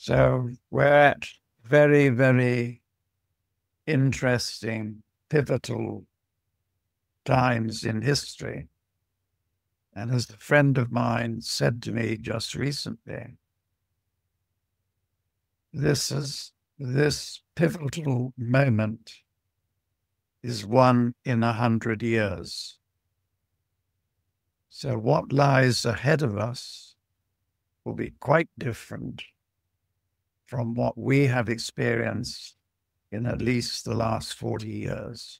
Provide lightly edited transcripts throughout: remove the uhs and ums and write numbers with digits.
So we're at very, very interesting, pivotal times in history. And as a friend of mine said to me just recently, this pivotal moment is one in 100 years. So what lies ahead of us will be quite different from what we have experienced in at least the last 40 years.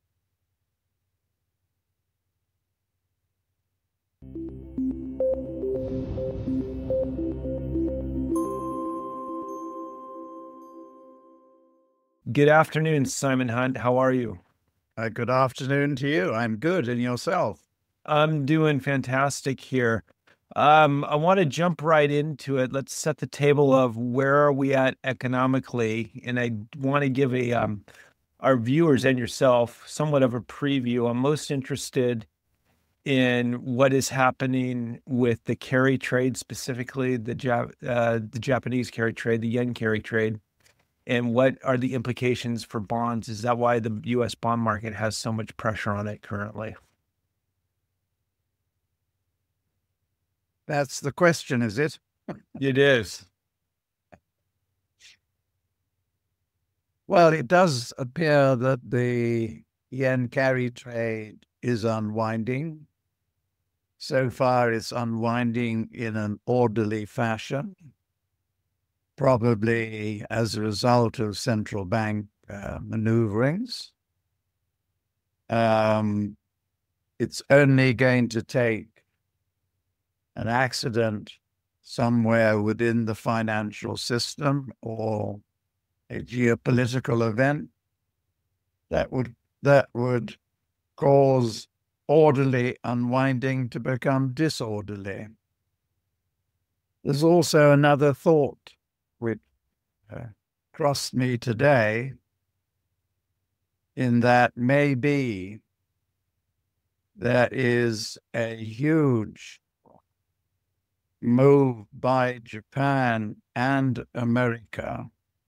Good afternoon, Simon Hunt. How are you? Good afternoon to you. I'm good. And yourself? I'm doing fantastic here. I want to jump right into it. Let's set the table of where are we at economically, and I want to give a our viewers and yourself somewhat of a preview. I'm most interested in what is happening with the carry trade, specifically the Japanese carry trade, the yen carry trade, and what are the implications for bonds? Is that why the U.S. bond market has so much pressure on it currently? That's the question, is it? It is. Well, it does appear that the yen carry trade is unwinding. So far, it's unwinding in an orderly fashion, probably as a result of central bank maneuverings. Um, it's only going to take an accident somewhere within the financial system or a geopolitical event that would cause orderly unwinding to become disorderly. There's also another thought which uh, crossed me today, in that maybe there is a huge move by Japan and America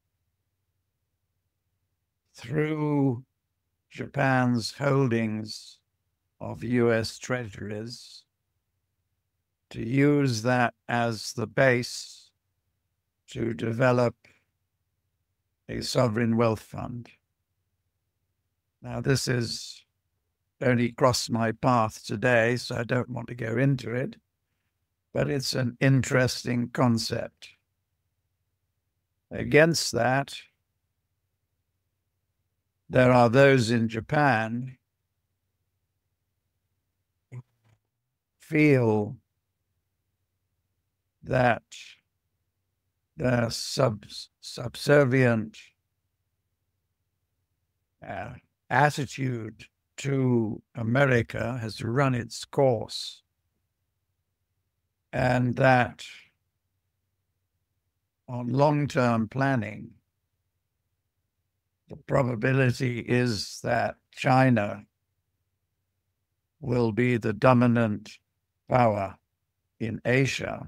through Japan's holdings of US treasuries to use that as the base to develop a sovereign wealth fund. Now, this is only crossed my path today, so I don't want to go into it, but it's an interesting concept. Against that, there are those in Japan who feel that the subservient attitude to America has run its course, and that on long-term planning, the probability is that China will be the dominant power in Asia.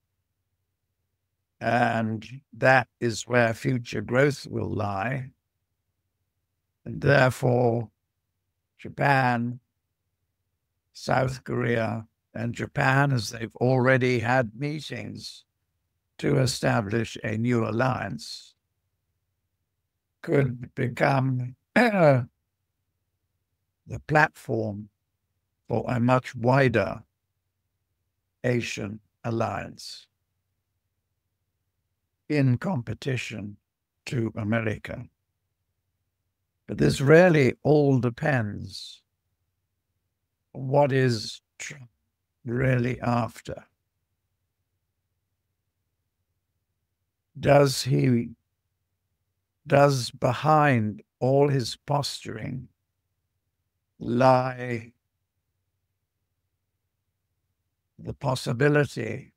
And that is where future growth will lie. And therefore, Japan, South Korea, and Japan, as they've already had meetings to establish a new alliance, could become the platform for a much wider Asian alliance in competition to America. But this really all depends on what is Trump really after. Does behind all his posturing lie the possibility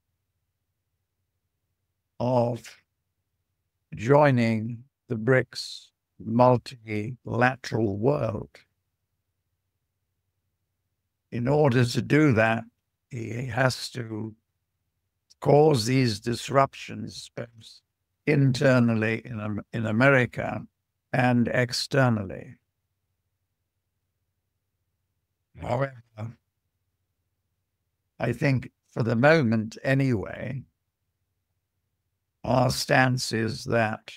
of joining the BRICS multilateral world? In order to do that, he has to cause these disruptions both internally in America and externally. However, I think for the moment anyway, our stance is that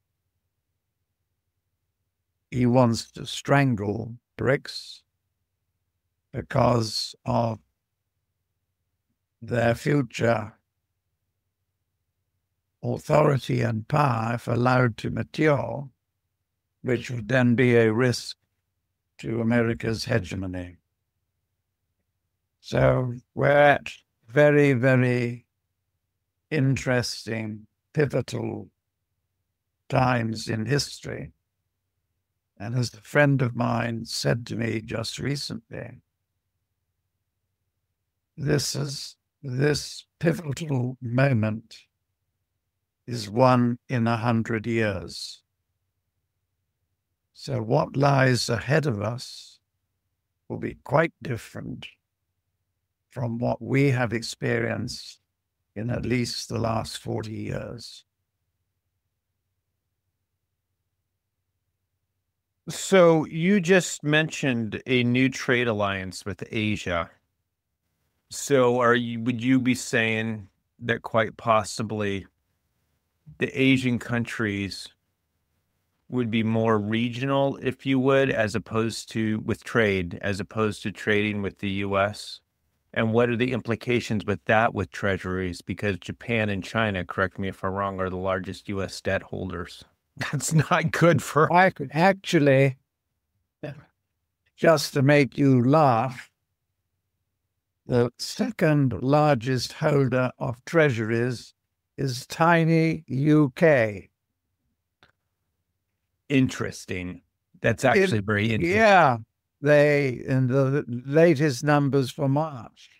he wants to strangle BRICS because of their future authority and power, if allowed to mature, which would then be a risk to America's hegemony. So we're at very, very interesting, pivotal times in history. And as a friend of mine said to me just recently, this pivotal moment is one in 100 years. So what lies ahead of us will be quite different from what we have experienced in at least the last 40 years. So you just mentioned a new trade alliance with Asia. So would you be saying that quite possibly the Asian countries would be more regional, if you would, as opposed to with trade, as opposed to trading with the US? And what are the implications with that with treasuries? Because Japan and China, correct me if I'm wrong, are the largest US debt holders. That's not good for. I could actually, just to make you laugh, the second largest holder of treasuries is tiny UK. Interesting. That's actually very interesting. Yeah, they, in the latest numbers for March,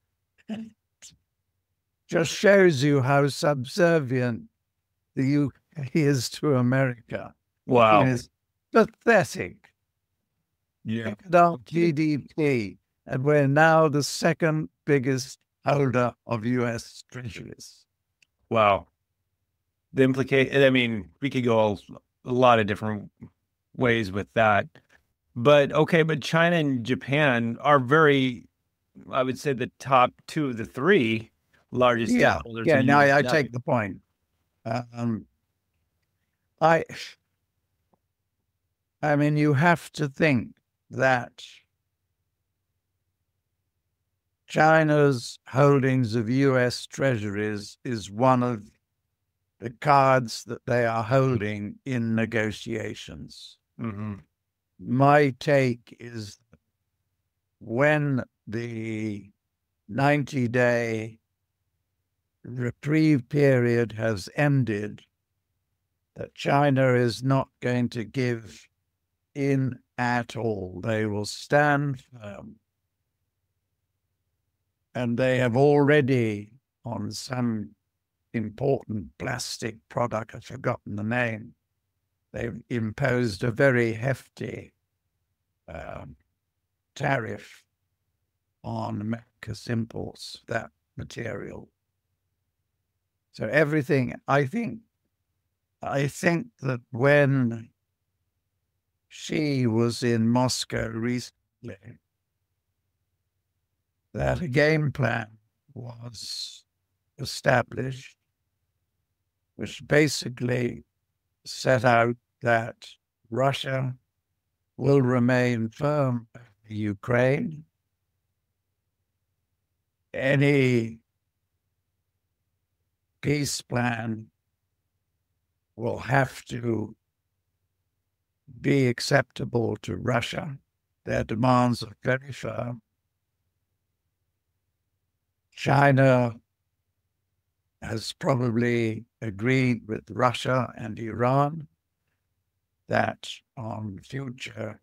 just shows you how subservient the UK is to America. Wow. It's pathetic. Yeah. Look at our GDP, and we're now the second biggest holder of US treasuries. Wow. The I mean, we could go a lot of different ways with that. But okay, but China and Japan are very, I would say, the top two of the three largest debt holders. Yeah, in now US I debt. take the point. I mean, you have to think that China's holdings of US treasuries is one of the cards that they are holding in negotiations. Mhm. My take is when the 90-day reprieve period has ended, that China is not going to give in at all. They will stand firm. And they have already, on some important plastic product, I've forgotten the name, they've imposed a very hefty tariff on America's imports, that material. So everything, I think that when Xi was in Moscow recently, that a game plan was established, which basically set out that Russia will remain firm over Ukraine. Any peace plan will have to be acceptable to Russia. Their demands are very firm. China has probably agreed with Russia and Iran that on future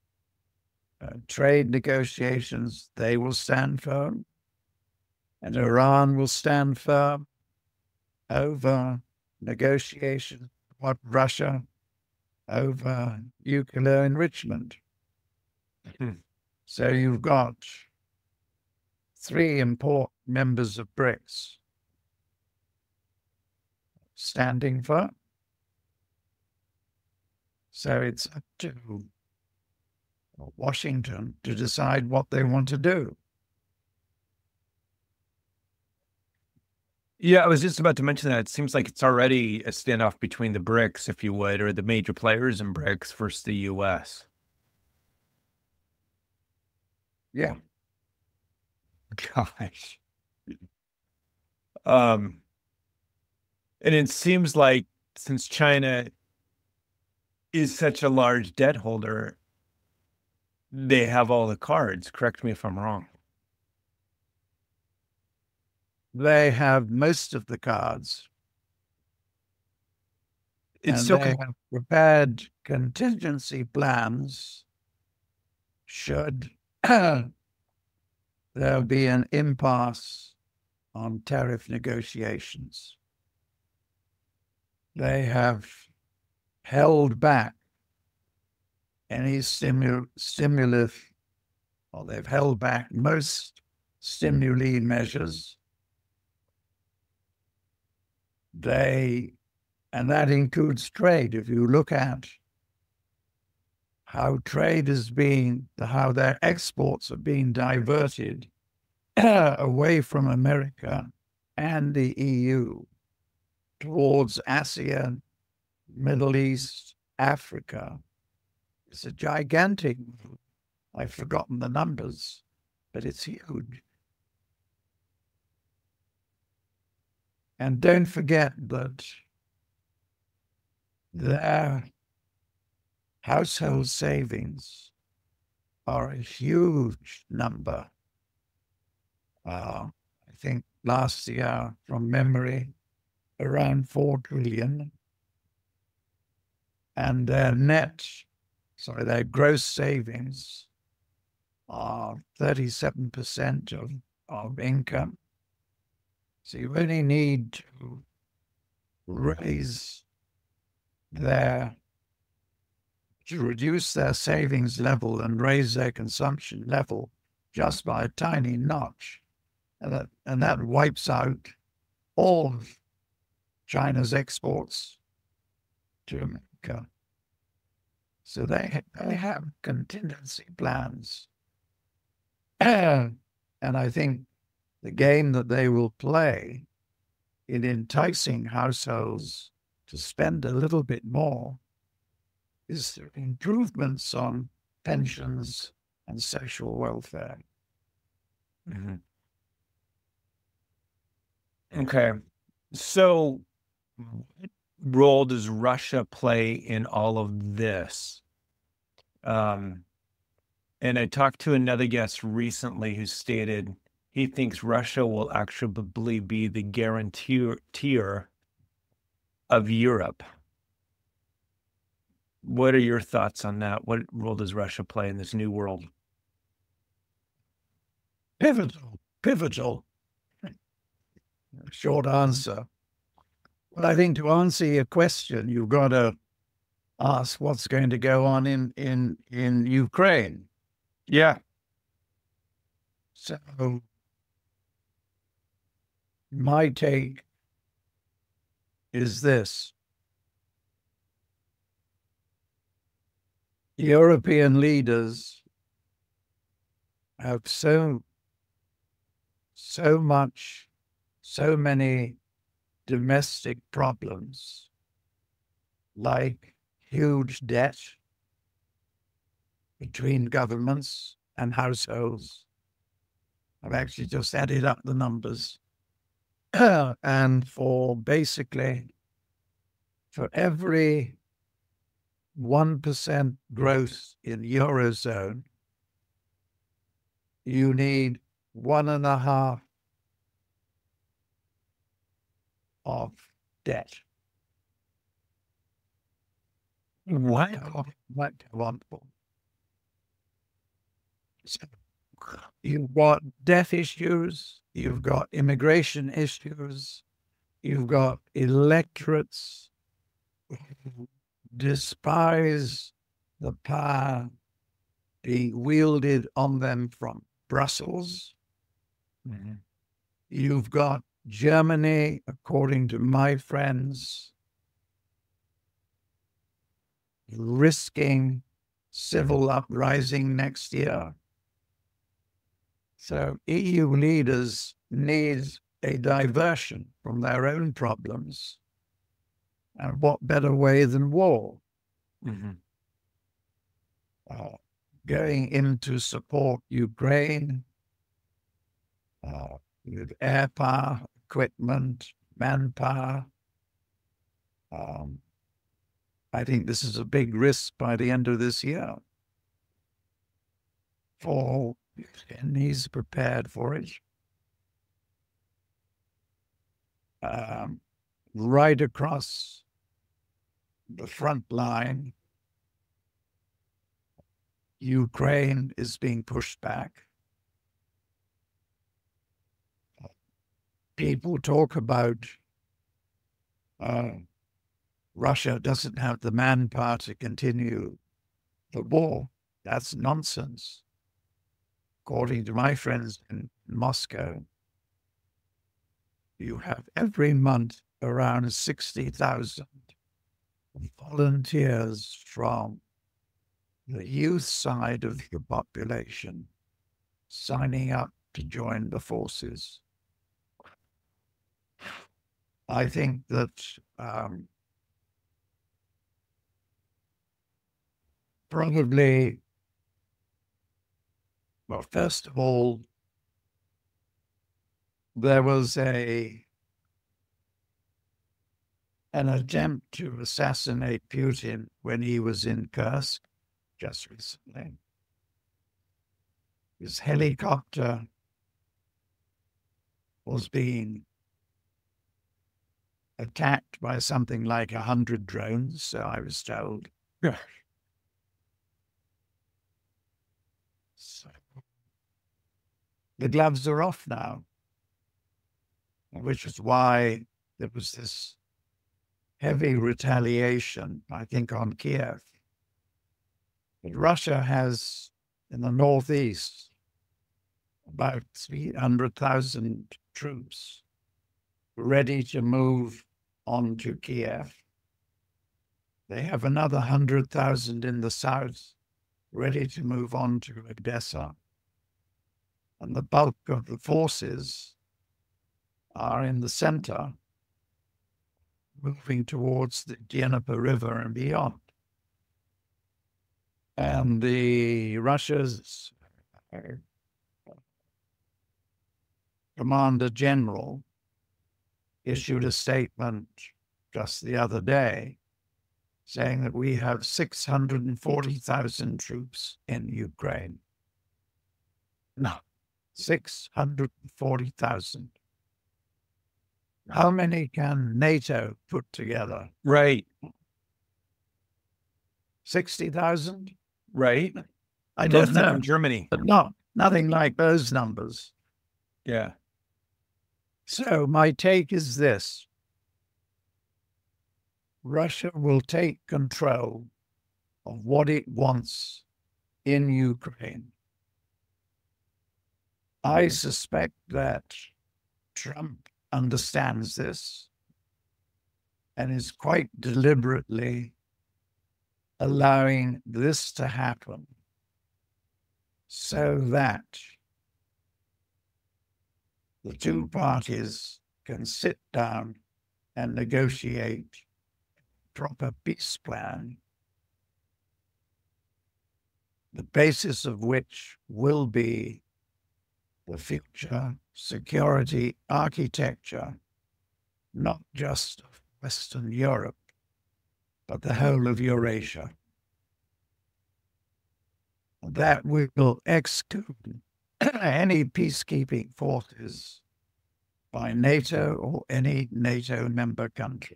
trade negotiations, they will stand firm, and Iran will stand firm over negotiations with Russia over nuclear enrichment. So you've got three important members of BRICS standing for. So it's up to Washington to decide what they want to do. Yeah, I was just about to mention that. It seems like it's already a standoff between the BRICS, if you would, or the major players in BRICS versus the US. Yeah. Gosh. And it seems like since China is such a large debt holder, they have all the cards. Correct me if I'm wrong. They have most of the cards. It's and so they have prepared contingency plans should there be an impasse on tariff negotiations. They have held back any stimulus, or they've held back most stimuli measures. And that includes trade. If you look at how trade is being, how their exports are being diverted away from America and the EU towards ASEAN, Middle East, Africa, it's a gigantic move. I've forgotten the numbers, but it's huge. And don't forget that their household savings are a huge number. I think last year, from memory, around 4 trillion. And their their gross savings are 37% of income. So you only need to reduce their savings level and raise their consumption level just by a tiny notch. And that wipes out all of China's exports to America. So they have contingency plans. And I think the game that they will play in enticing households to spend a little bit more is through improvements on pensions and social welfare. Mm-hmm. Okay. So what role does Russia play in all of this? And I talked to another guest recently who stated he thinks Russia will actually be the guarantor of Europe. What are your thoughts on that? What role does Russia play in this new world? Pivotal. Short answer. Well, I think to answer your question, you've got to ask what's going to go on in Ukraine. Yeah. So my take is this. European leaders have so many domestic problems, like huge debt between governments and households. I've actually just added up the numbers. And for every 1% growth in Eurozone, you need 1.5 of debt. What? So you've got debt issues, you've got immigration issues, you've got electorates who despise the power being wielded on them from Brussels. Mm-hmm. You've got Germany, according to my friends, risking civil uprising next year. So EU leaders need a diversion from their own problems. And what better way than war? Mm-hmm. Going in to support Ukraine with air power, equipment, manpower. I think this is a big risk by the end of this year. And he's prepared for it. Right across the front line, Ukraine is being pushed back. People talk about Russia doesn't have the manpower to continue the war. That's nonsense. According to my friends in Moscow, you have every month around 60,000 volunteers from the youth side of the population signing up to join the forces. I think that probably, well, first of all, there was an attempt to assassinate Putin when he was in Kursk just recently. His helicopter was being attacked by something like 100 drones, so I was told. Yeah. So, the gloves are off now, which is why there was this heavy retaliation, I think, on Kiev. But Russia has, in the northeast, about 300,000 troops ready to move on to Kiev. They have another 100,000 in the south ready to move on to Odessa. And the bulk of the forces are in the center, moving towards the Dnieper River and beyond. And the Russia's Commander General issued a statement just the other day saying that we have 640,000 troops in Ukraine. No, 640,000. How many can NATO put together? Right. 60,000? Right. I don't know. From Germany. But nothing like those numbers. Yeah. So my take is this. Russia will take control of what it wants in Ukraine. I suspect that Trump understands this and is quite deliberately allowing this to happen so that the two parties can sit down and negotiate a proper peace plan, the basis of which will be the future security architecture, not just of Western Europe, but the whole of Eurasia. That will exclude any peacekeeping forces by NATO or any NATO member country.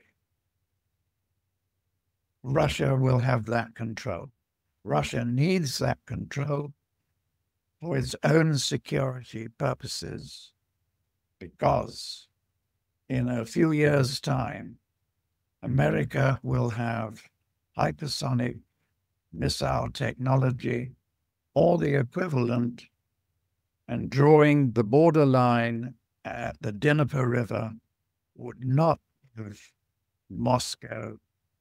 Russia will have that control. Russia needs that control for its own security purposes, because in a few years' time, America will have hypersonic missile technology or the equivalent, and drawing the borderline at the Dnieper River would not give Moscow's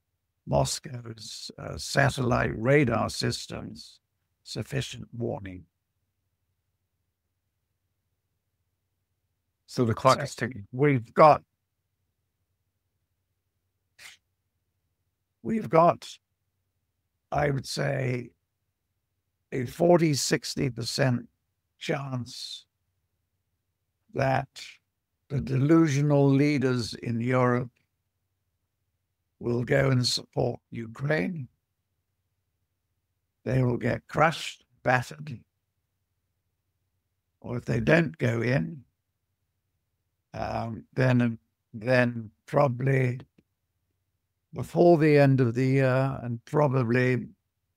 satellite radar systems sufficient warning. So the clock is ticking. We've got, I would say, a 40-60% chance that the delusional leaders in Europe will go and support Ukraine. They will get crushed, battered. Or if they don't go in, then probably before the end of the year, and probably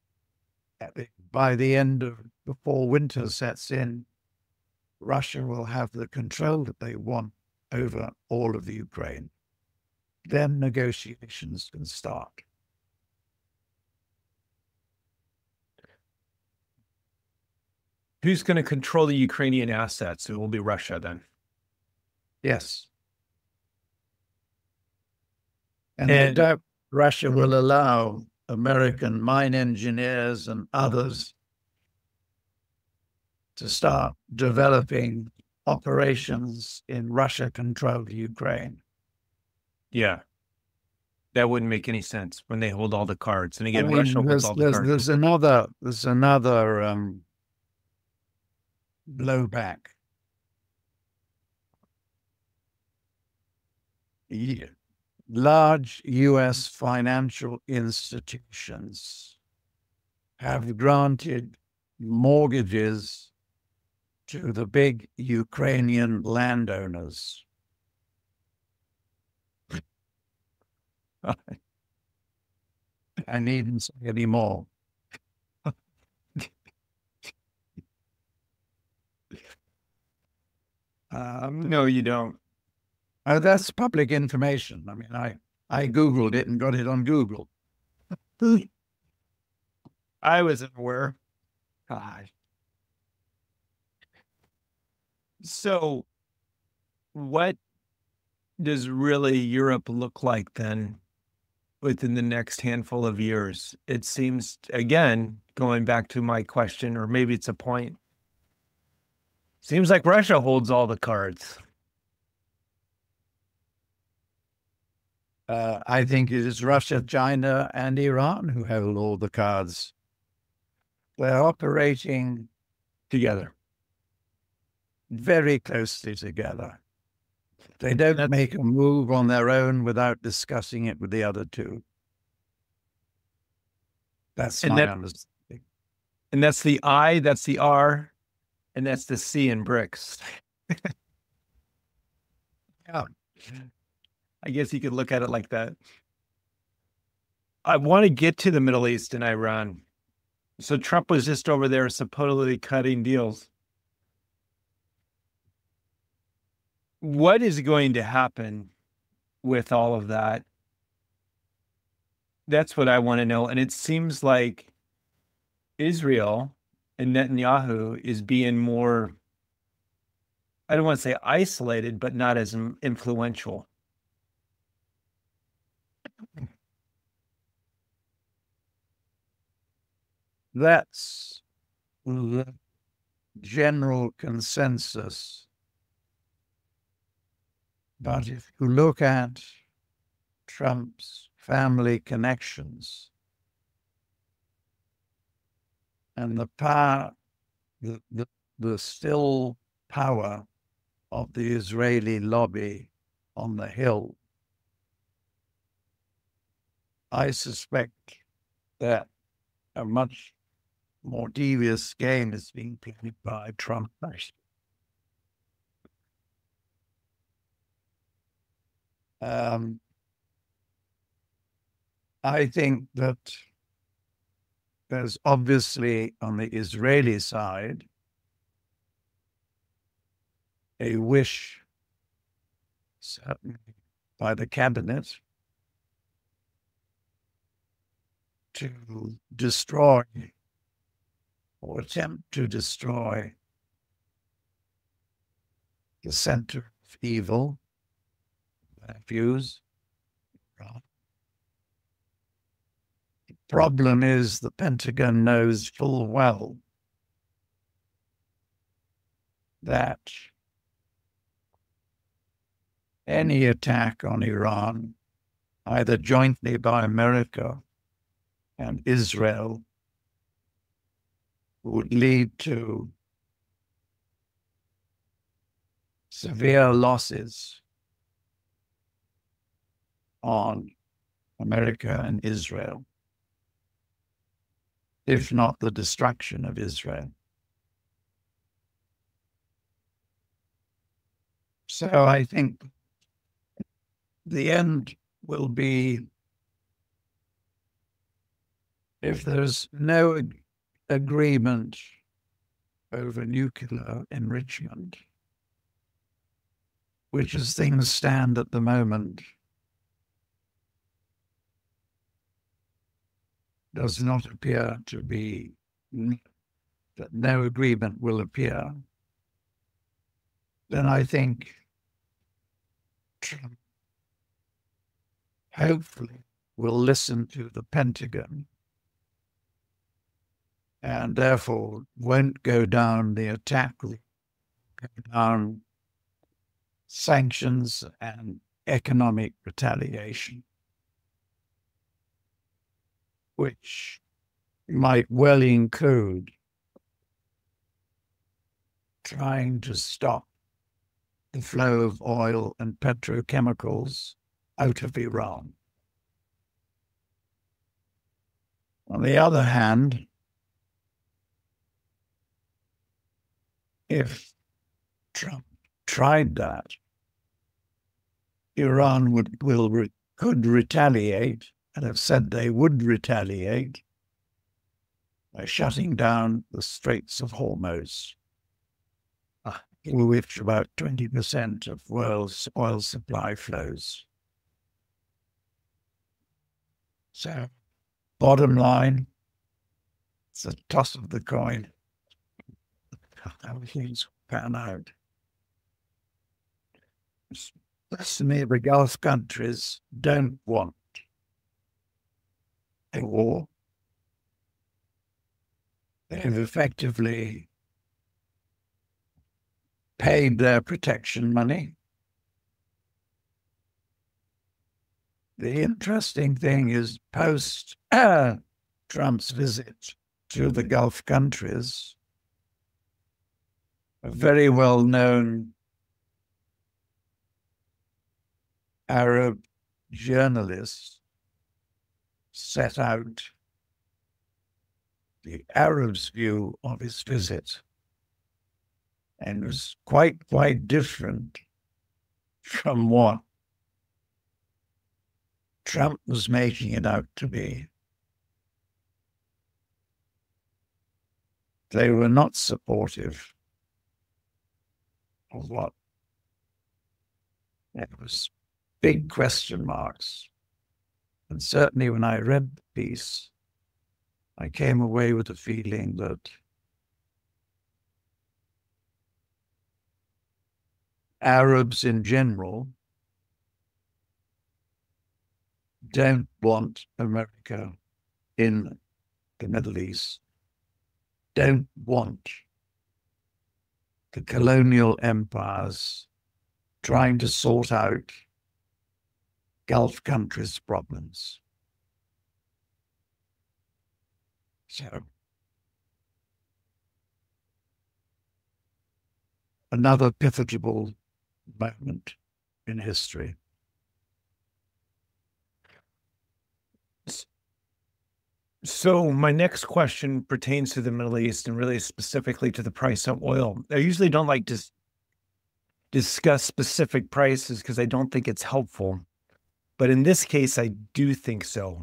by the end of before winter sets in, Russia will have the control that they want over all of the Ukraine. Then negotiations can start. Who's going to control the Ukrainian assets? It will be Russia then. Yes. And Russia will allow American mine engineers and others to start developing operations in Russia-controlled Ukraine. Yeah. That wouldn't make any sense when they hold all the cards. And again, Russia holds all the cards. There's another blowback. Yeah. Large U.S. financial institutions have granted mortgages to the big Ukrainian landowners. I needn't say any more. No, you don't. Oh, that's public information. I mean, I Googled it and got it on Google. I wasn't aware. So what does really Europe look like then within the next handful of years? It seems, again, going back to my question, or maybe it's a point, seems like Russia holds all the cards. I think it is Russia, China, and Iran who hold all the cards. They're operating together, very closely together. They don't make a move on their own without discussing it with the other two. That's my understanding. And that's the I, that's the R, and that's the C in BRICS. Yeah. I guess you could look at it like that. I want to get to the Middle East and Iran. So Trump was just over there supposedly cutting deals. What is going to happen with all of that? That's what I want to know. And it seems like Israel and Netanyahu is being more, I don't want to say isolated, but not as influential. That's the general consensus. But if you look at Trump's family connections and the power, the still power of the Israeli lobby on the Hill, I suspect that a much more devious game is being played by Trump. I think that there's obviously on the Israeli side a wish, certainly by the cabinet, to destroy or attempt to destroy the center evil, their views. The problem is the Pentagon knows full well that any attack on Iran, either jointly by America and Israel, would lead to severe losses on America and Israel, if not the destruction of Israel. So I think the end will be, if there's no agreement over nuclear enrichment, which as things stand at the moment, does not appear to be, that no agreement will appear, then I think Trump hopefully will listen to the Pentagon and therefore won't go down the attack route, go down sanctions and economic retaliation, which might well include trying to stop the flow of oil and petrochemicals out of Iran. On the other hand, if Trump tried that, Iran could retaliate, and have said they would retaliate, by shutting down the Straits of Hormuz, which about 20% of world's oil supply flows. So, bottom line, it's a toss of the coin how things pan out. To me, the Gulf countries don't want a war. They've effectively paid their protection money. The interesting thing is, post Trump's visit to the Gulf countries, a very well-known Arab journalist set out the Arabs' view of his visit, and was quite different from what Trump was making it out to be. They were not supportive of what there was big question marks. And certainly when I read the piece, I came away with the feeling that Arabs in general don't want America in the Middle East, don't want the colonial empires trying to sort out Gulf countries' problems. So, another pivotal moment in history. So my next question pertains to the Middle East and really specifically to the price of oil. I usually don't like to discuss specific prices because I don't think it's helpful. But in this case, I do think so.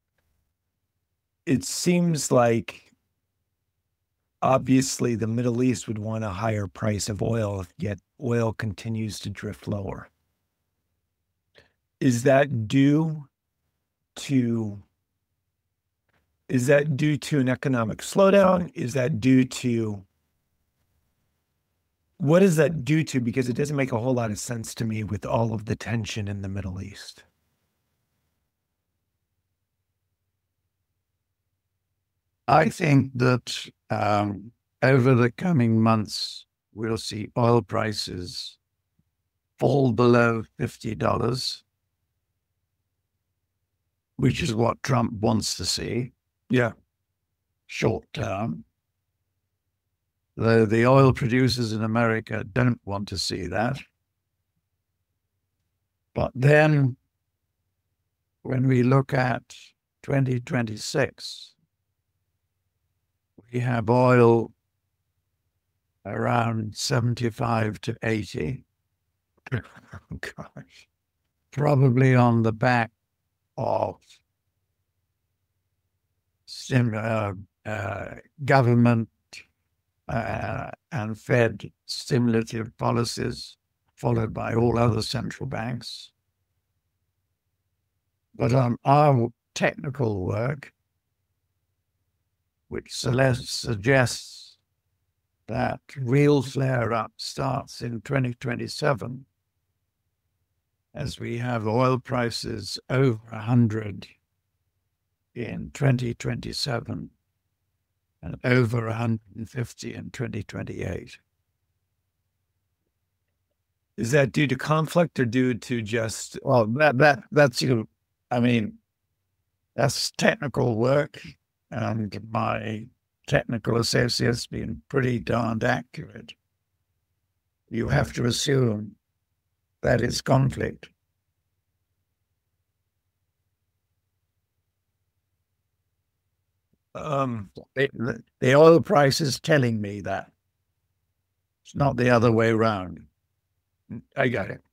It seems like obviously the Middle East would want a higher price of oil, yet oil continues to drift lower. Is that due to an economic slowdown? Is that due to What does that do to? Because it doesn't make a whole lot of sense to me with all of the tension in the Middle East. I think that over the coming months, we'll see oil prices fall below $50, which is what Trump wants to see. Yeah. Short term. Though the oil producers in America don't want to see that. But then when we look at 2026, we have oil around 75 to 80. Oh, gosh. Probably on the back of government and Fed stimulative policies, followed by all other central banks. But on our technical work, which suggests that real flare-up starts in 2027, as we have oil prices over 100 in 2027 and over 150 in 2028. Is that due to conflict or due to just? Well, that's I mean, that's technical work, and my technical associates been pretty darned accurate. You have to assume that it's conflict. The oil price is telling me that. It's not the other way around. I got it.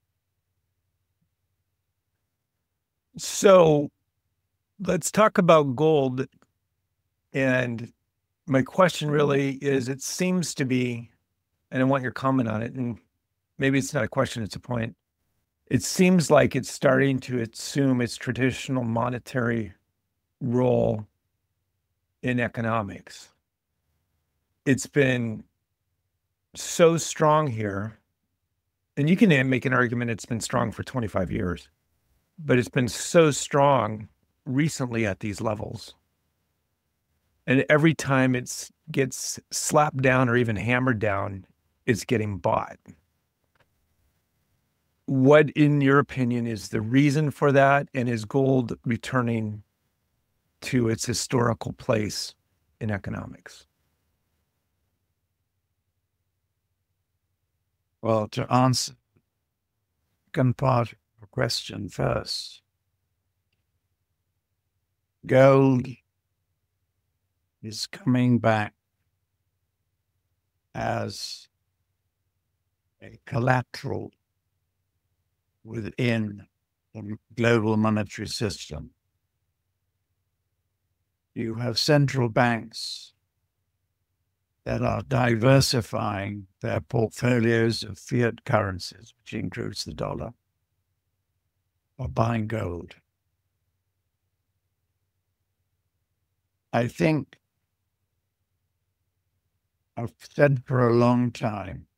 So let's talk about gold. And my question really is, it seems to be, and I want your comment on it, and maybe it's not a question, it's a point. It seems like it's starting to assume its traditional monetary role in economics. It's been so strong here, and you can make an argument it's been strong for 25 years, but it's been so strong recently at these levels. And every time it gets slapped down or even hammered down, it's getting bought. What, in your opinion, is the reason for that? And is gold returning to its historical place in economics? Well, to answer the second part of the question first, gold is coming back as a collateral within the global monetary system. You have central banks that are diversifying their portfolios of fiat currencies, which includes the dollar, or buying gold. I think I've said for a long time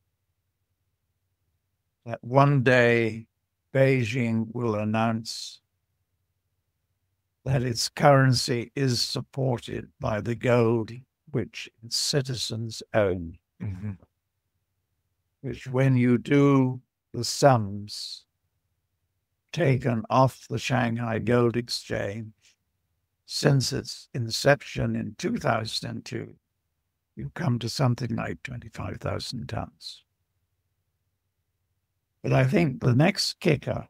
that one day Beijing will announce that its currency is supported by the gold which its citizens own. Mm-hmm. Which, when you do the sums taken off the Shanghai Gold Exchange since its inception in 2002, you come to something like 25,000 tons. But I think the next kicker,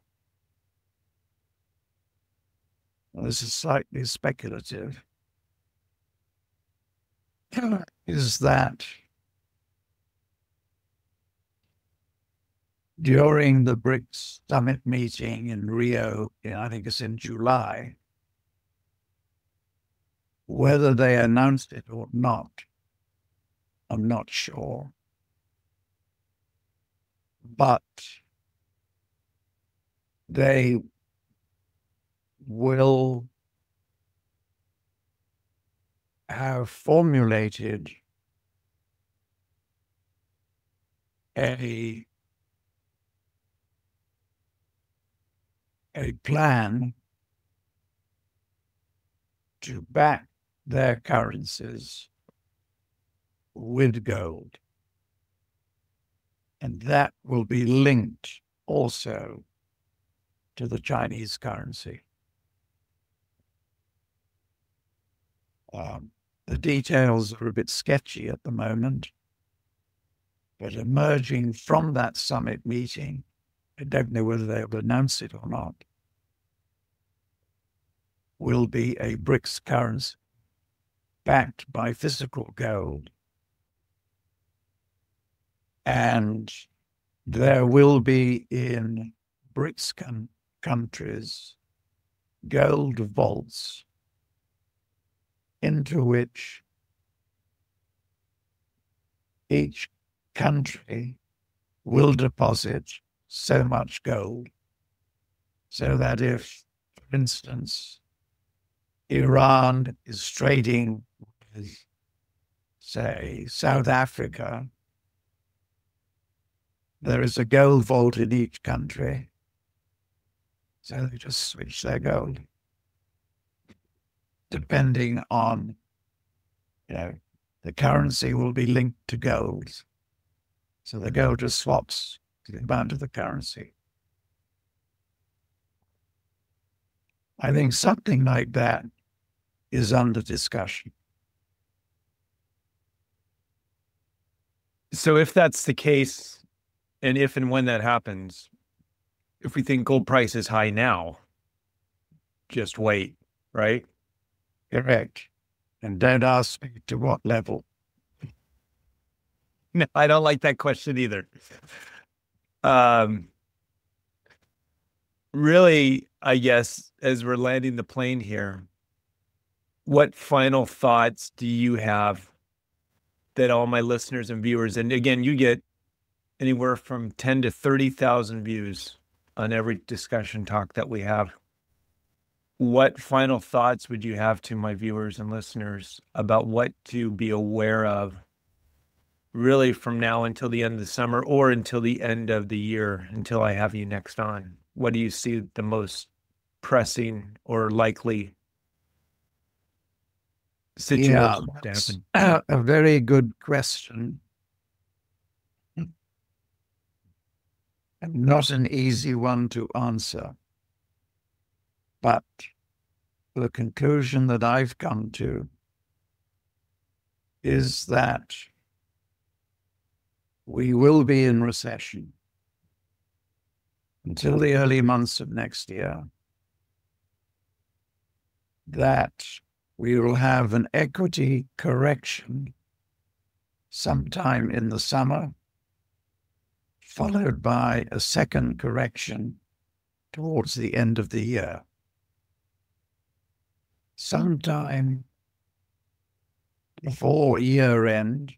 this is slightly speculative, is that during the BRICS summit meeting in Rio, I think it's in July, whether they announced it or not, I'm not sure. But they will have formulated a plan to back their currencies with gold. And that will be linked also to the Chinese currency. The details are a bit sketchy at the moment, but emerging from that summit meeting, I don't know whether they'll announce it or not, will be a BRICS currency backed by physical gold. And there will be in BRICS countries gold vaults into which each country will deposit so much gold, so that if, for instance, Iran is trading with, say, South Africa, there is a gold vault in each country, so they just switch their gold, depending on, the currency will be linked to gold. So the gold just swaps to the amount of the currency. I think something like that is under discussion. So if that's the case, and if and when that happens, if we think gold price is high now, just wait, right? Correct. And don't ask me to what level. No, I don't like that question either. Really, I guess, as we're landing the plane here, what final thoughts do you have that all my listeners and viewers, and again, you get anywhere from 10 to 30,000 views on every discussion talk that we have. What final thoughts would you have to my viewers and listeners about what to be aware of really from now until the end of the summer or until the end of the year, until I have you next on? What do you see the most pressing or likely situation to happen? A very good question. And not an easy one to answer. But the conclusion that I've come to is that we will be in recession until the early months of next year, that we will have an equity correction sometime in the summer, followed by a second correction towards the end of the year. Sometime before year end,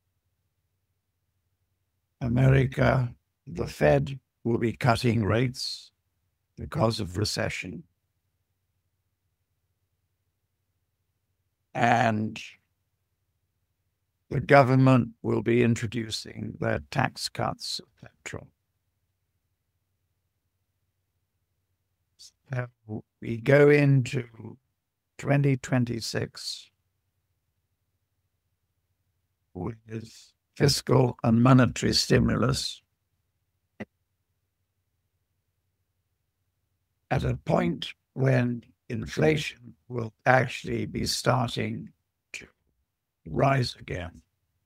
America, the Fed, will be cutting rates because of recession. And the government will be introducing their tax cuts of petrol. So we go into 2026 with fiscal and monetary stimulus at a point when inflation will actually be starting to rise again.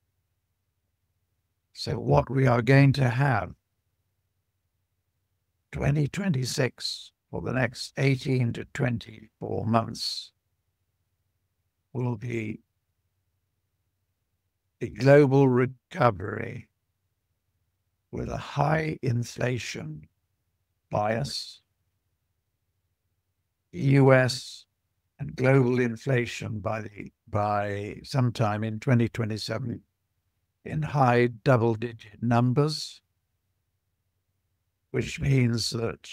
So what we are going to have 2026 for the next 18 to 24 months will be a global recovery with a high inflation bias, US and global inflation by sometime in 2027 in high double-digit numbers, which means that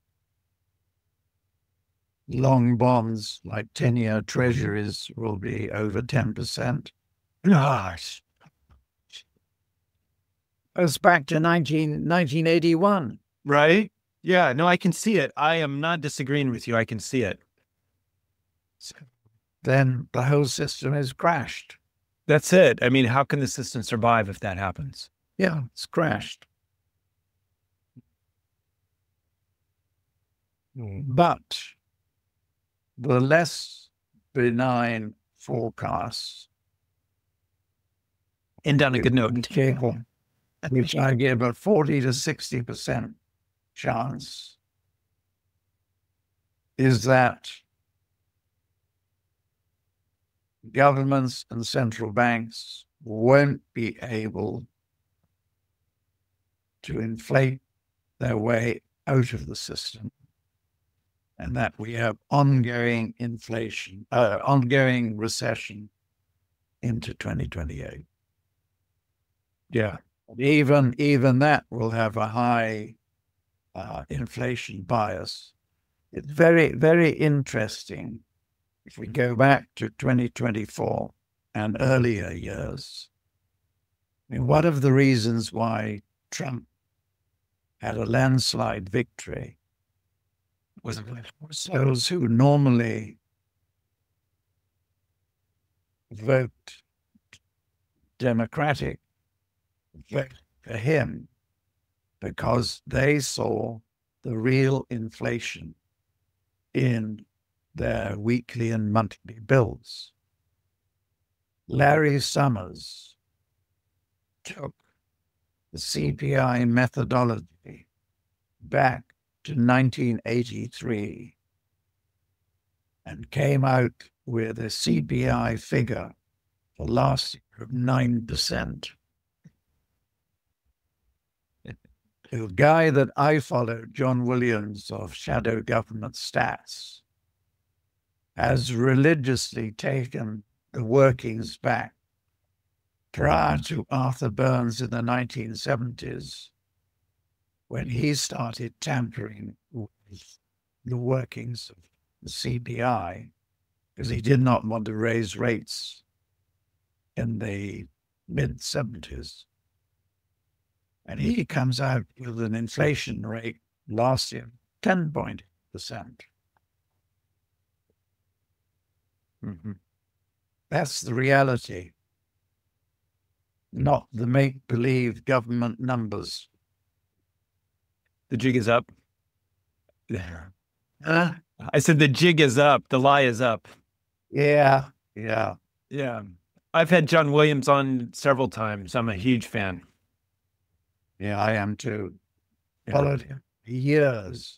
long bonds like 10-year treasuries will be over 10%. Gosh. goes back to 1981. Right? Yeah, no, I can see it. I am not disagreeing with you. I can see it. Then the whole system is crashed. That's it. I mean, how can the system survive if that happens? Yeah, it's crashed. But the less benign forecasts, End on a good note. which I give a 40 to 60% chance, is that governments and central banks won't be able to inflate their way out of the system, and that we have ongoing inflation, ongoing recession into 2028. Yeah. Even that will have a high inflation bias. It's very, very interesting. If we go back to 2024 and earlier years, I mean, one of the reasons why Trump had a landslide victory was those who normally vote Democratic vote for him because they saw the real inflation in their weekly and monthly bills. Larry Summers took the CPI methodology back to 1983 and came out with a CPI figure for last year of 9%. The guy that I followed, John Williams of Shadow Government Stats, has religiously taken the workings back prior to Arthur Burns in the 1970s, when he started tampering with the workings of the CPI, because he did not want to raise rates in the mid-70s. And he comes out with an inflation rate last year, 10%. Mm-hmm. That's the reality, not the make-believe government numbers. The jig is up. Huh? I said the jig is up. The lie is up. Yeah. Yeah. I've had John Williams on several times. I'm a huge fan. Yeah, I am too. Followed him for years,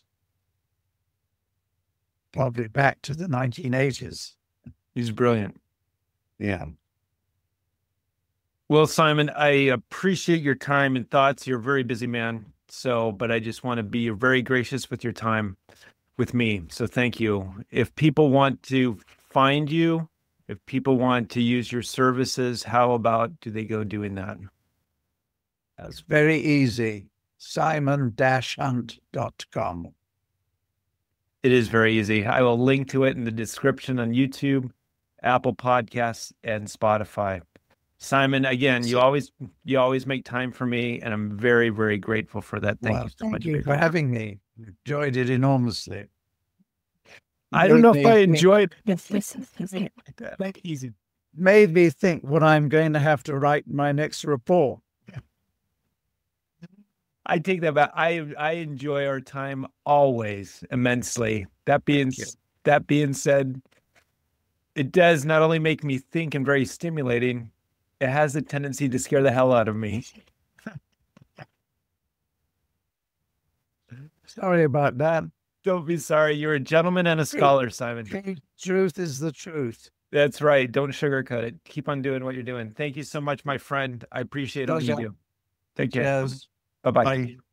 probably back to the 1980s. He's brilliant. Yeah. Well, Simon, I appreciate your time and thoughts. You're a very busy man. But I just want to be very gracious with your time with me. So thank you. If people want to find you, if people want to use your services, how about do they go doing that? That's very easy. simon-hunt.com. It is very easy. I will link to it in the description on YouTube, Apple Podcasts, and Spotify. Simon, again, you always make time for me, and I'm very, very grateful for that. Thank you so much. Thank you for having me. Enjoyed it enormously. I don't know if I enjoyed it. Easy. Made me think what I'm going to have to write in my next report. I take that back. I enjoy our time always immensely. That being said, it does not only make me think and very stimulating, it has a tendency to scare the hell out of me. Sorry about that. Don't be sorry. You're a gentleman and a scholar, Simon. Truth is the truth. That's right. Don't sugarcoat it. Keep on doing what you're doing. Thank you so much, my friend. I appreciate all you do. Take care. Yes. Bye-bye. Bye.